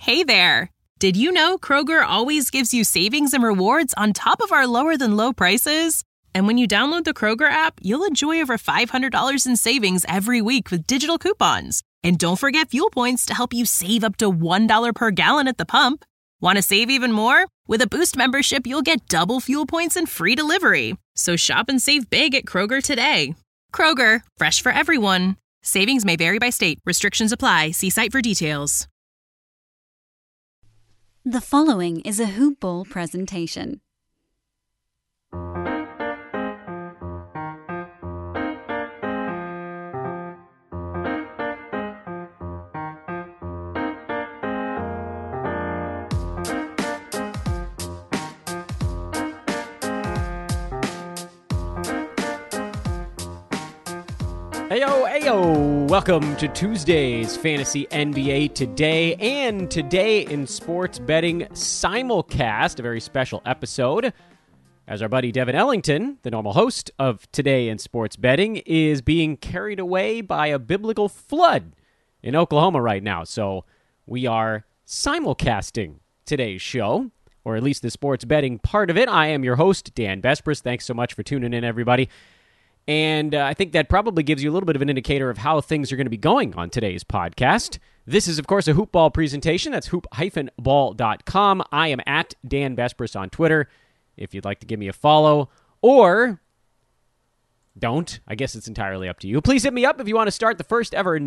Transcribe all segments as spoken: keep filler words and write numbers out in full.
Hey there! Did you know Kroger always gives you savings and rewards on top of our lower-than-low prices? And when you download the Kroger app, you'll enjoy over five hundred dollars in savings every week with digital coupons. And don't forget fuel points to help you save up to one dollar per gallon at the pump. Want to save even more? With a Boost membership, you'll get double fuel points and free delivery. So shop and save big at Kroger today. Kroger, fresh for everyone. Savings may vary by state. Restrictions apply. See site for details. The following is a Hoop Ball presentation. Heyo, heyo! Welcome to Tuesday's Fantasy N B A Today and Today in Sports Betting simulcast, a very special episode, as our buddy Devin Ellington, the normal host of Today in Sports Betting, is being carried away by a biblical flood in Oklahoma right now. So we are simulcasting today's show, or at least the sports betting part of it. I am your host, Dan Besbris. Thanks so much for tuning in, everybody. And uh, I think that probably gives you a little bit of an indicator of how things are going to be going on today's podcast. This is, of course, a Hoop Ball presentation. That's hoop dash ball dot com. I am at Dan Besbris on Twitter, if you'd like to give me a follow. Or don't. I guess it's entirely up to you. Please hit me up if you want to start the first ever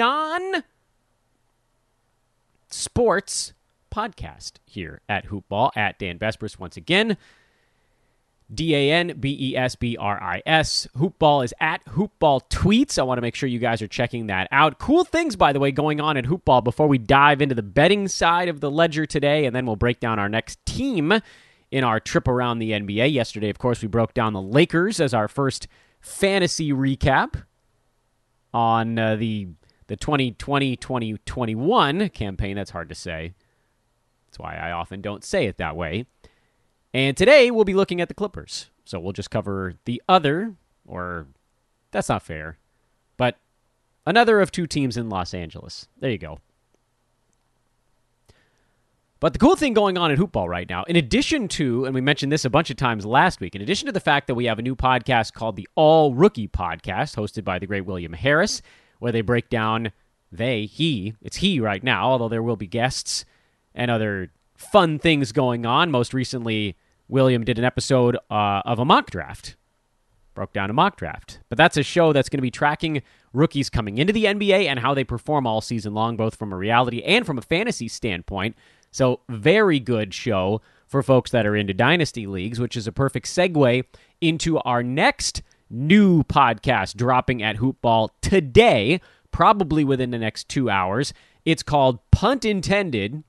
non-sports podcast here at Hoop Ball, at Dan Besbris once again. D A N B E S B R I S. Hoopball is at Hoopball Tweets. I want to make sure you guys are checking that out. Cool things, by the way, going on at Hoopball before we dive into the betting side of the ledger today, and then we'll break down our next team in our trip around the N B A. Yesterday, of course, we broke down the Lakers as our first fantasy recap on uh, the, the twenty twenty twenty twenty-one campaign. That's hard to say. That's why I often don't say it that way. And today, we'll be looking at the Clippers. So we'll just cover the other, or that's not fair, but another of two teams in Los Angeles. There you go. But the cool thing going on in Hoopball right now, in addition to, and we mentioned this a bunch of times last week, in addition to the fact that we have a new podcast called the All Rookie Podcast, hosted by the great William Harris, where they break down, they, he, it's he right now, although there will be guests and other fun things going on. Most recently, William did an episode uh, of a mock draft. Broke down a mock draft. But that's a show that's going to be tracking rookies coming into the N B A and how they perform all season long, both from a reality and from a fantasy standpoint. So, very good show for folks that are into dynasty leagues, which is a perfect segue into our next new podcast dropping at Hoopball today, probably within the next two hours. It's called Punt Intended.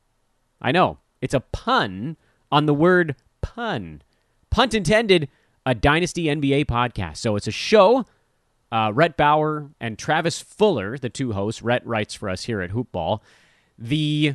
I know, it's a pun on the word pun. Punt Intended, a Dynasty N B A podcast. So it's a show. Uh, Rhett Bauer and Travis Fuller, the two hosts. Rhett writes for us here at Hoopball. The,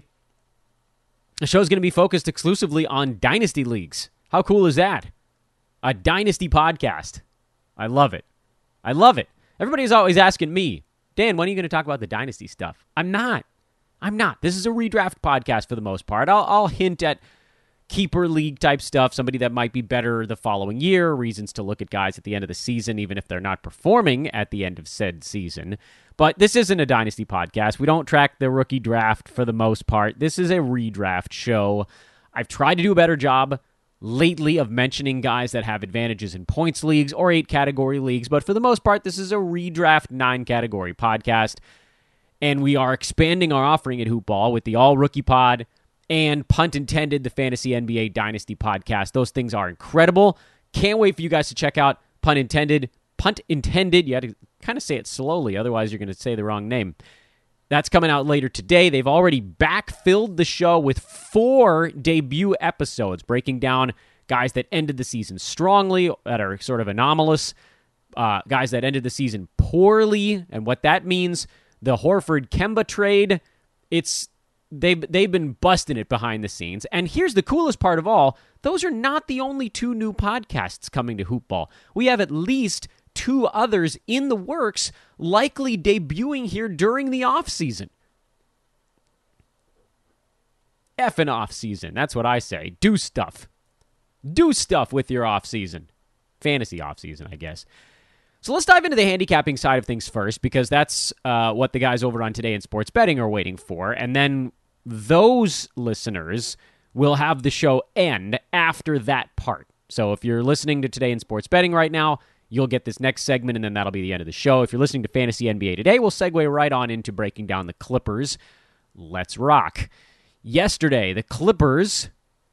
the show is going to be focused exclusively on Dynasty leagues. How cool is that? A Dynasty podcast. I love it. I love it. Everybody's always asking me, Dan, when are you going to talk about the Dynasty stuff? I'm not. I'm not. This is a redraft podcast for the most part. I'll, I'll hint at keeper league type stuff, somebody that might be better the following year, reasons to look at guys at the end of the season, even if they're not performing at the end of said season. But this isn't a Dynasty podcast. We don't track the rookie draft for the most part. This is a redraft show. I've tried to do a better job lately of mentioning guys that have advantages in points leagues or eight category leagues, but for the most part, this is a redraft nine category podcast. And we are expanding our offering at Hoopball with the All Rookie Pod and Punt Intended, the Fantasy N B A Dynasty podcast. Those things are incredible. Can't wait for you guys to check out Punt Intended. Punt Intended, you have to kind of say it slowly, otherwise you're going to say the wrong name. That's coming out later today. They've already backfilled the show with four debut episodes, breaking down guys that ended the season strongly, that are sort of anomalous, uh, guys that ended the season poorly, and what that means. The Horford Kemba trade, it's they've, they've been busting it behind the scenes. And here's the coolest part of all. Those are not the only two new podcasts coming to Hoopball. We have at least two others in the works, likely debuting here during the offseason. effing off-season. That's what I say. Do stuff. Do stuff with your off-season. Fantasy off-season, I guess. So let's dive into the handicapping side of things first, because that's uh, what the guys over on Today in Sports Betting are waiting for. And then those listeners will have the show end after that part. So if you're listening to Today in Sports Betting right now, you'll get this next segment, and then that'll be the end of the show. If you're listening to Fantasy N B A Today, we'll segue right on into breaking down the Clippers. Let's rock. Yesterday, the Clippers...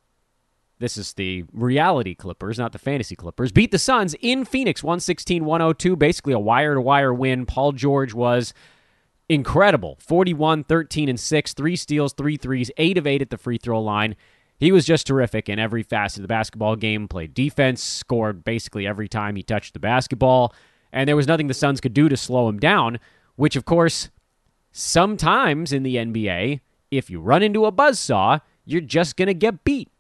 This is the reality Clippers, not the fantasy Clippers. Beat the Suns in Phoenix, one sixteen to one oh two. Basically a wire-to-wire win. Paul George was incredible. forty-one, thirteen, and six. Three steals, three threes, eight of eight at the free throw line. He was just terrific in every facet of the basketball game. Played defense, scored basically every time he touched the basketball. And there was nothing the Suns could do to slow him down, which, of course, sometimes in the N B A, if you run into a buzzsaw, you're just going to get beat.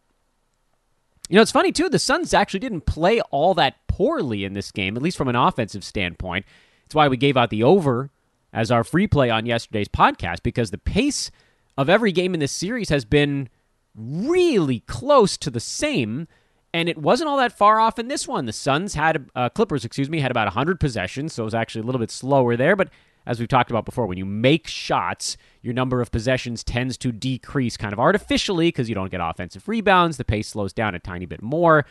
You know, it's funny, too. The Suns actually didn't play all that poorly in this game, at least from an offensive standpoint. It's why we gave out the over as our free play on yesterday's podcast, because the pace of every game in this series has been really close to the same, and it wasn't all that far off in this one. The Suns had, uh, Clippers, excuse me, had about one hundred possessions, so it was actually a little bit slower there, but as we've talked about before, when you make shots, your number of possessions tends to decrease kind of artificially because you don't get offensive rebounds. The pace slows down a tiny bit more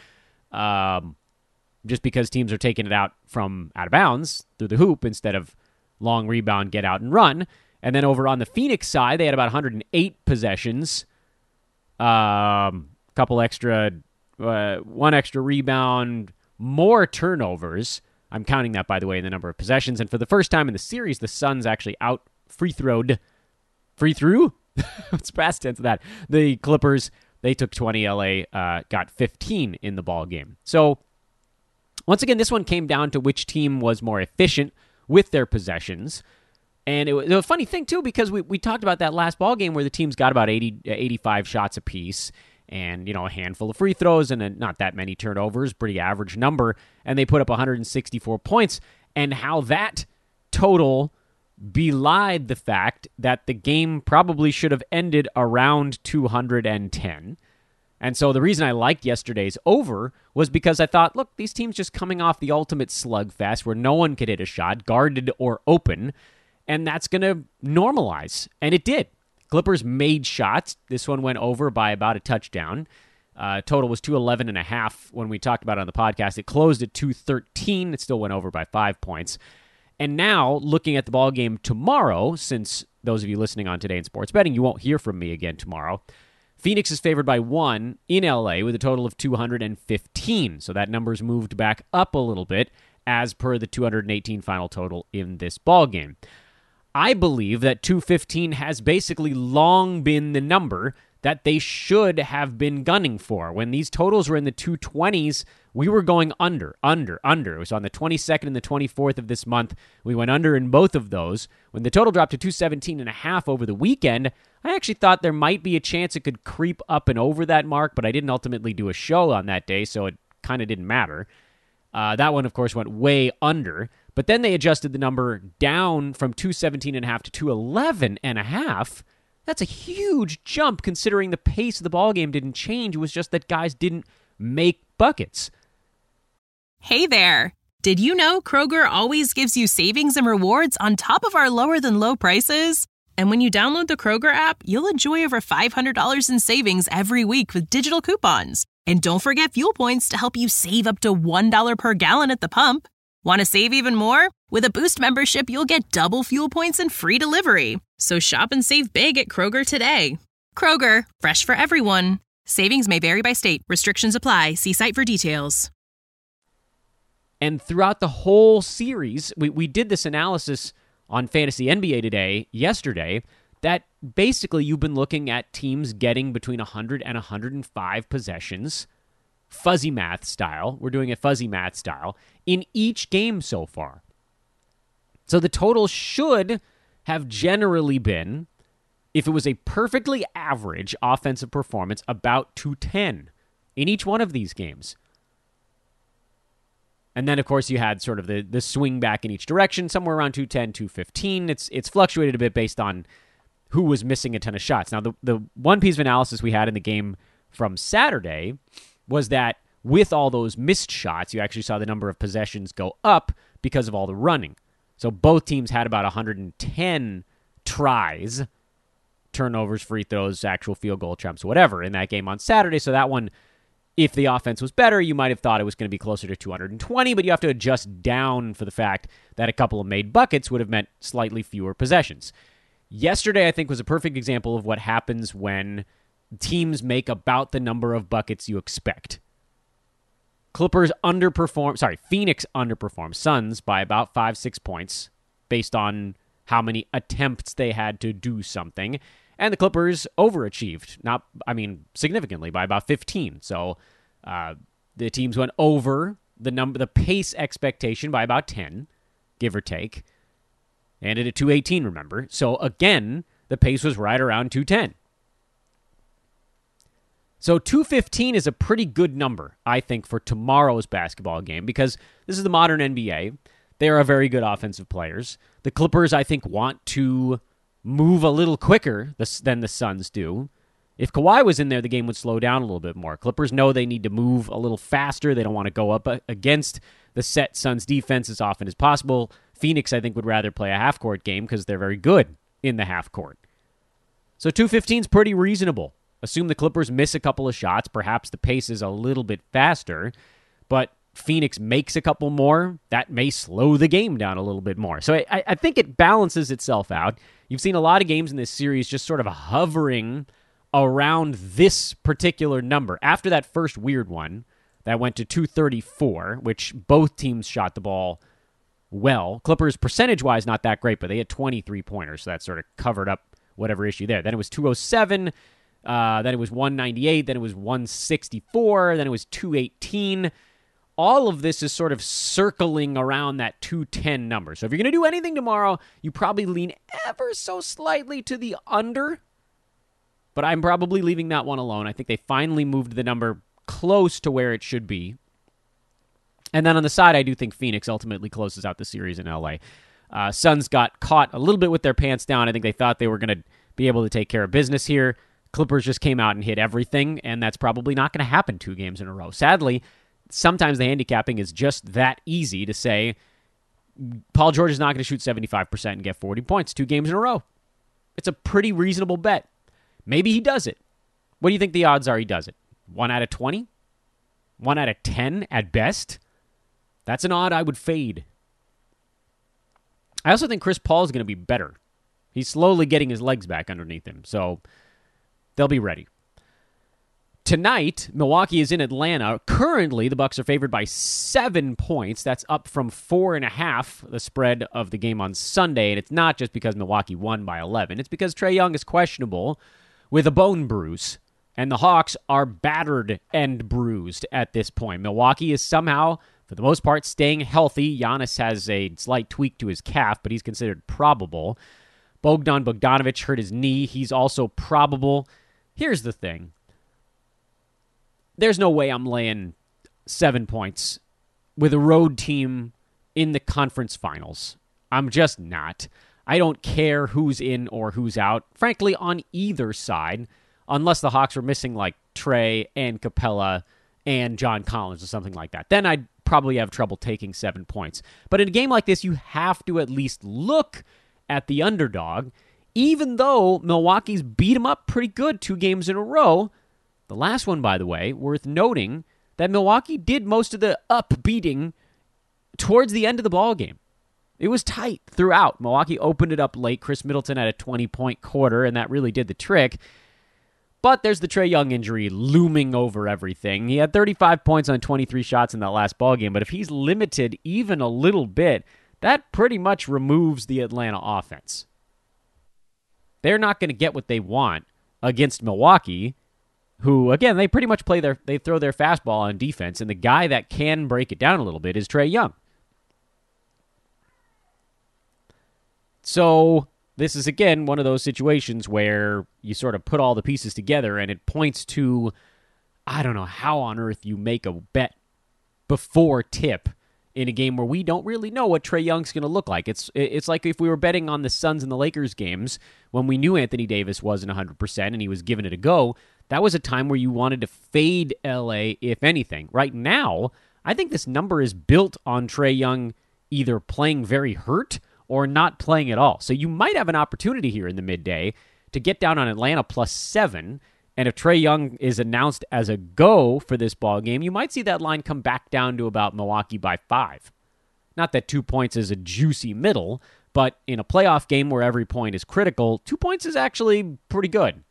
um, just because teams are taking it out from out of bounds through the hoop instead of long rebound, get out and run. And then over on the Phoenix side, they had about one hundred eight possessions, a um, couple extra, uh, one extra rebound, more turnovers. I'm counting that, by the way, in the number of possessions. And for the first time in the series, the Suns actually out free throwed. Free threw? What's past tense of that? The Clippers, they took twenty. L A uh, got fifteen in the ball game. So, once again, this one came down to which team was more efficient with their possessions. And it was a funny thing, too, because we, we talked about that last ball game where the teams got about eighty, eighty-five shots apiece. And, you know, a handful of free throws and then not that many turnovers, pretty average number. And they put up one hundred sixty-four points. And how that total belied the fact that the game probably should have ended around two hundred ten. And so the reason I liked yesterday's over was because I thought, look, these teams just coming off the ultimate slugfest where no one could hit a shot, guarded or open, and that's going to normalize. And it did. Clippers made shots. This one went over by about a touchdown. Uh, total was two eleven and a half when we talked about it on the podcast. It closed at two thirteen. It still went over by five points. And now, looking at the ball game tomorrow, since those of you listening on Today in Sports Betting, you won't hear from me again tomorrow, Phoenix is favored by one in L A with a total of two hundred fifteen. So that number's moved back up a little bit as per the two hundred eighteen final total in this ball game. I believe that two fifteen has basically long been the number that they should have been gunning for. When these totals were in the two twenties, we were going under, under, under. It was on the twenty-second and the twenty-fourth of this month. We went under in both of those. When the total dropped to two seventeen and a half over the weekend, I actually thought there might be a chance it could creep up and over that mark, but I didn't ultimately do a show on that day, so it kind of didn't matter. Uh, that one, of course, went way under. But then they adjusted the number down from two seventeen and a half to two eleven and a half. That's a huge jump considering the pace of the ballgame didn't change. It was just that guys didn't make buckets. Hey there. Did you know Kroger always gives you savings and rewards on top of our lower than low prices? And when you download the Kroger app, you'll enjoy over five hundred dollars in savings every week with digital coupons. And don't forget fuel points to help you save up to one dollar per gallon at the pump. Want to save even more? With a Boost membership, you'll get double fuel points and free delivery. So shop and save big at Kroger today. Kroger, fresh for everyone. Savings may vary by state. Restrictions apply. See site for details. And throughout the whole series, we, we did this analysis on Fantasy N B A Today yesterday that basically you've been looking at teams getting between one hundred and one hundred five possessions, fuzzy math style. We're doing it fuzzy math style in each game so far. So the total should have generally been, if it was a perfectly average offensive performance, about two ten in each one of these games. And then, of course, you had sort of the, the swing back in each direction, somewhere around two ten, two fifteen. It's it's fluctuated a bit based on who was missing a ton of shots. Now, the, the one piece of analysis we had in the game from Saturday was that with all those missed shots, you actually saw the number of possessions go up because of all the running. So both teams had about one hundred ten tries, turnovers, free throws, actual field goal attempts, whatever, in that game on Saturday. So that one, if the offense was better, you might have thought it was going to be closer to two hundred twenty, but you have to adjust down for the fact that a couple of made buckets would have meant slightly fewer possessions. Yesterday, I think, was a perfect example of what happens when teams make about the number of buckets you expect. Clippers underperform, sorry, Phoenix underperformed Suns by about five, six points based on how many attempts they had to do something. And the Clippers overachieved, not, I mean, significantly by about fifteen. So uh, the teams went over the number, the pace expectation by about ten, give or take. Ended at two eighteen, remember? So again, the pace was right around two ten. So two fifteen is a pretty good number, I think, for tomorrow's basketball game because this is the modern N B A. They are very good offensive players. The Clippers, I think, want to move a little quicker than the Suns do. If Kawhi was in there, the game would slow down a little bit more. Clippers know they need to move a little faster. They don't want to go up against the set Suns defense as often as possible. Phoenix, I think, would rather play a half-court game because they're very good in the half-court. So two fifteen is pretty reasonable. Assume the Clippers miss a couple of shots. Perhaps the pace is a little bit faster, but Phoenix makes a couple more. That may slow the game down a little bit more. So I, I think it balances itself out. You've seen a lot of games in this series just sort of hovering around this particular number. After that first weird one that went to two thirty-four, which both teams shot the ball well. Clippers percentage-wise not that great, but they had twenty-three pointers, so that sort of covered up whatever issue there. Then it was two oh seven, uh, then it was one ninety-eight, then it was one sixty-four, then it was two eighteen. All of this is sort of circling around that two ten number. So if you're going to do anything tomorrow, you probably lean ever so slightly to the under, but I'm probably leaving that one alone. I think they finally moved the number close to where it should be. And then on the side, I do think Phoenix ultimately closes out the series in L A. Uh, Suns got caught a little bit with their pants down. I think they thought they were going to be able to take care of business here. Clippers just came out and hit everything, and that's probably not going to happen two games in a row. Sadly, sometimes the handicapping is just that easy to say Paul George is not going to shoot seventy-five percent and get forty points two games in a row. It's a pretty reasonable bet. Maybe he does it. What do you think the odds are he does it? one out of twenty? one out of ten at best? That's an odd I would fade. I also think Chris Paul is going to be better. He's slowly getting his legs back underneath him, so they'll be ready. Tonight, Milwaukee is in Atlanta. Currently, the Bucks are favored by seven points. That's up from four and a half, the spread of the game on Sunday. And it's not just because Milwaukee won by eleven. It's because Trae Young is questionable with a bone bruise. And the Hawks are battered and bruised at this point. Milwaukee is somehow, for the most part, staying healthy. Giannis has a slight tweak to his calf, but he's considered probable. Bogdan Bogdanovic hurt his knee. He's also probable. Here's the thing. There's no way I'm laying seven points with a road team in the conference finals. I'm just not. I don't care who's in or who's out, frankly, on either side, unless the Hawks were missing like Trae and Capella and John Collins or something like that. Then I'd probably have trouble taking seven points. But in a game like this, you have to at least look at the underdog, even though Milwaukee's beat him up pretty good two games in a row. The last one, by the way, worth noting that Milwaukee did most of the upbeating towards the end of the ballgame. It was tight throughout. Milwaukee opened it up late. Chris Middleton had a twenty-point quarter, and that really did the trick. But there's the Trae Young injury looming over everything. He had thirty-five points on twenty-three shots in that last ballgame, but if he's limited even a little bit, that pretty much removes the Atlanta offense. They're not going to get what they want against Milwaukee, who, again, they pretty much play their, they throw their fastball on defense, and the guy that can break it down a little bit is Trae Young. So this is, again, one of those situations where you sort of put all the pieces together, and it points to, I don't know how on earth you make a bet before tip in a game where we don't really know what Trae Young's going to look like. It's it's like if we were betting on the Suns and the Lakers games when we knew Anthony Davis wasn't one hundred percent and he was giving it a go. That was a time where you wanted to fade L A, if anything. Right now, I think this number is built on Trae Young either playing very hurt or not playing at all. So you might have an opportunity here in the midday to get down on Atlanta plus seven. And if Trae Young is announced as a go for this ball game, you might see that line come back down to about Milwaukee by five. Not that two points is a juicy middle, but in a playoff game where every point is critical, two points is actually pretty good.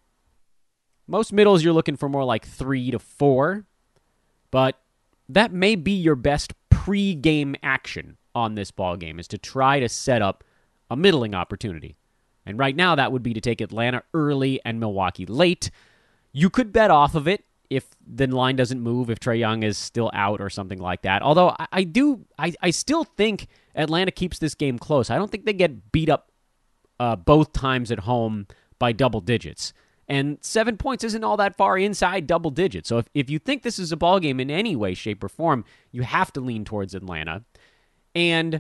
Most middles you're looking for more like three to four, but that may be your best pre-game action on this ball game, is to try to set up a middling opportunity. And right now, that would be to take Atlanta early and Milwaukee late. You could bet off of it if the line doesn't move, if Trae Young is still out or something like that. Although I, I do, I, I still think Atlanta keeps this game close. I don't think they get beat up uh, both times at home by double digits. And seven points isn't all that far inside double digits. So if, if you think this is a ball game in any way, shape, or form, you have to lean towards Atlanta. And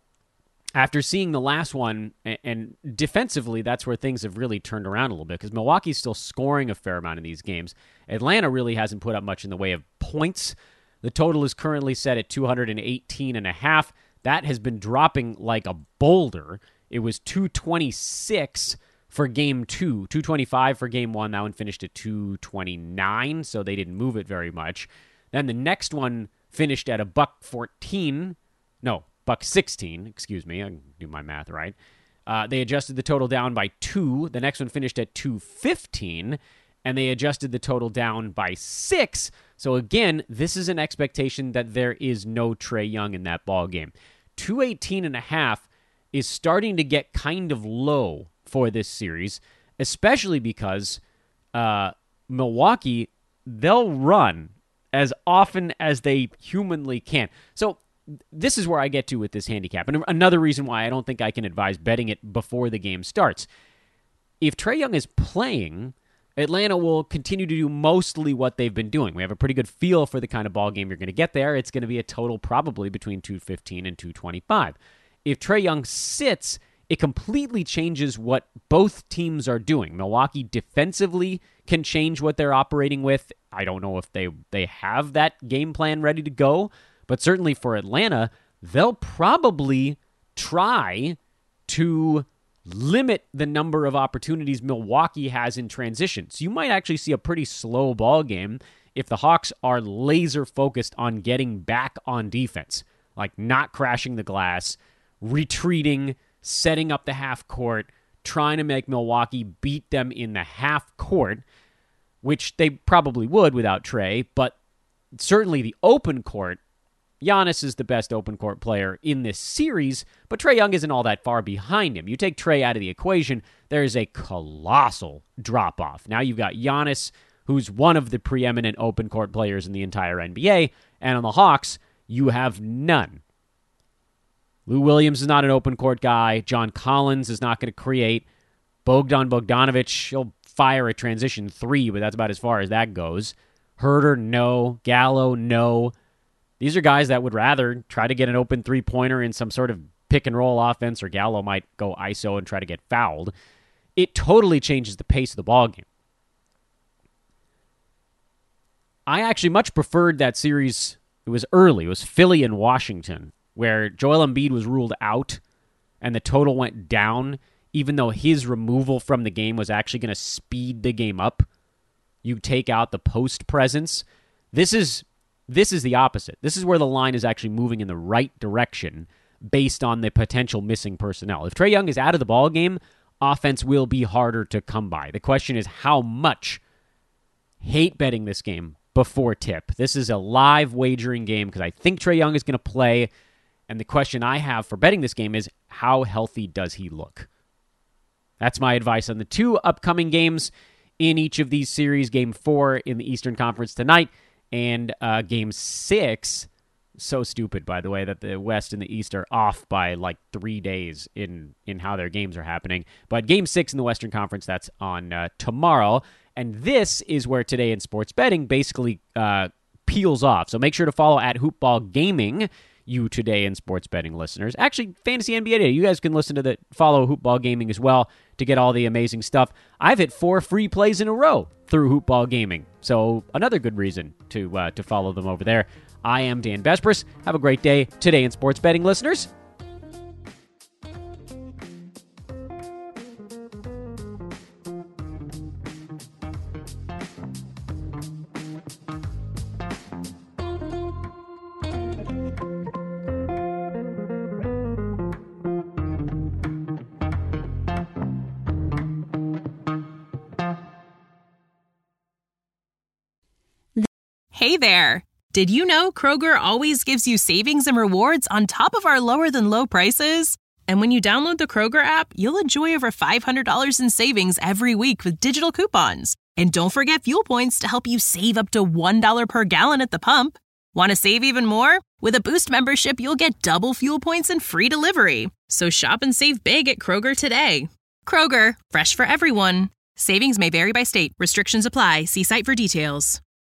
after seeing the last one, and defensively, that's where things have really turned around a little bit, because Milwaukee's still scoring a fair amount in these games. Atlanta really hasn't put up much in the way of points. The total is currently set at two hundred eighteen and a half. That has been dropping like a boulder. It was two twenty-six for game two, two twenty-five for game one. That one finished at two twenty-nine, so they didn't move it very much. Then the next one finished at a buck fourteen. No, buck sixteen, excuse me. I can do my math right. Uh, they adjusted the total down by two. The next one finished at two fifteen, and they adjusted the total down by six. So again, this is an expectation that there is no Trae Young in that ball game. two eighteen and a half is starting to get kind of low for this series, especially because uh, Milwaukee, they'll run as often as they humanly can. So this is where I get to with this handicap. And another reason why I don't think I can advise betting it before the game starts. If Trae Young is playing, Atlanta will continue to do mostly what they've been doing. We have a pretty good feel for the kind of ball game you're going to get there. It's going to be a total probably between two fifteen and two twenty-five. If Trae Young sits, it completely changes what both teams are doing. Milwaukee defensively can change what they're operating with. I don't know if they, they have that game plan ready to go, but certainly for Atlanta, they'll probably try to limit the number of opportunities Milwaukee has in transition. So you might actually see a pretty slow ball game if the Hawks are laser focused on getting back on defense, like not crashing the glass, retreating, setting up the half court, trying to make Milwaukee beat them in the half court, which they probably would without Trae, but certainly the open court, Giannis is the best open court player in this series, but Trae Young isn't all that far behind him. You take Trae out of the equation, there is a colossal drop-off. Now you've got Giannis, who's one of the preeminent open court players in the entire N B A, and on the Hawks, you have none. Lou Williams is not an open court guy. John Collins is not going to create. Bogdan Bogdanovic, he'll fire a transition three, but that's about as far as that goes. Herter, no. Gallo, no. These are guys that would rather try to get an open three-pointer in some sort of pick-and-roll offense, or Gallo might go I S O and try to get fouled. It totally changes the pace of the ballgame. I actually much preferred that series. It was early. It was Philly and Washington, where Joel Embiid was ruled out and the total went down, even though his removal from the game was actually going to speed the game up. You take out the post presence. This is... This is the opposite. This is where the line is actually moving in the right direction based on the potential missing personnel. If Trae Young is out of the ball game, offense will be harder to come by. The question is how much. Hate betting this game before tip. This is a live wagering game because I think Trae Young is going to play, and the question I have for betting this game is how healthy does he look? That's my advice on the two upcoming games in each of these series. Game four in the Eastern Conference tonight, and uh, game six, so stupid, by the way, that the West and the East are off by like three days in, in how their games are happening. But game six in the Western Conference, that's on uh, tomorrow. And this is where Today in Sports Betting basically uh, peels off. So make sure to follow at Hoopball Gaming. you Today in Sports Betting listeners. Actually, Fantasy N B A Today. You guys can listen to the follow Hoopball Gaming as well to get all the amazing stuff. I've hit four free plays in a row through Hoopball Gaming, so another good reason to uh, to follow them over there. I am Dan Besbris. Have a great day Today in Sports Betting listeners. Hey there! Did you know Kroger always gives you savings and rewards on top of our lower-than-low prices? And when you download the Kroger app, you'll enjoy over five hundred dollars in savings every week with digital coupons. And don't forget fuel points to help you save up to one dollar per gallon at the pump. Want to save even more? With a Boost membership, you'll get double fuel points and free delivery. So shop and save big at Kroger today. Kroger, fresh for everyone. Savings may vary by state. Restrictions apply. See site for details.